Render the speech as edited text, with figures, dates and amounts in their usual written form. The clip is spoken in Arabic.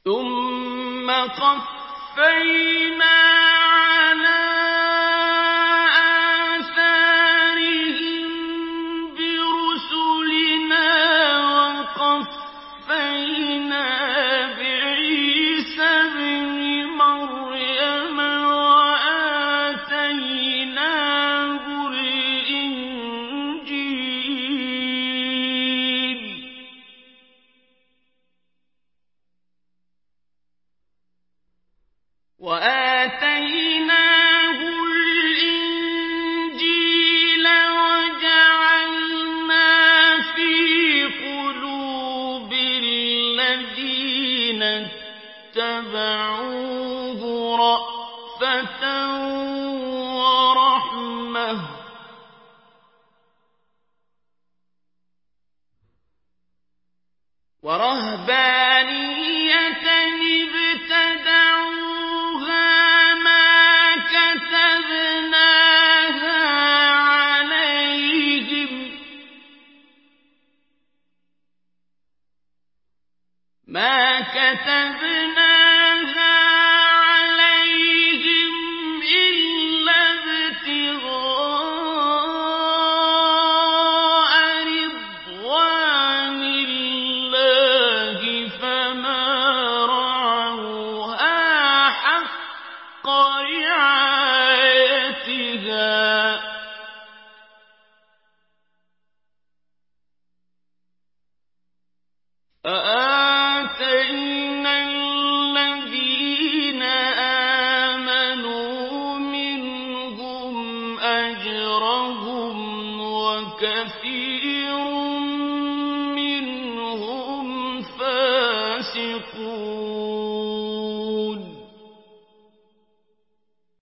ثُمَّ قَفَّيْنَا عَلَىٰ آثَارِهِم بِرُسُلِنَا وَقَفَّيْنَا بِعِيسَى ابْنِ مَرْيَمَ وَآتَيْنَاهُ الْإِنجِيلَ وَجَعَلْنَا فِي قُلُوبِ الَّذِينَ اتَّبَعُوهُ رَأْفَةً وَرَحْمَةً وَرَهْبَانِيَّةً ابْتَدَعُوهَا مَا كَتَبْنَاهَا عَلَيْهِمْ إِلَّا ابْتِغَاءَ رِضْوَانِ اللَّهِ فَمَا رَعَوْهَا حَقَّ رِعَايَتِهَا ۖ فَآتَيْنَا الَّذِينَ آمَنُوا مِنْهُمْ أَجْرَهُمْ وَكَثِيرٌ مِّنْهُمْ فَاسِقُونَ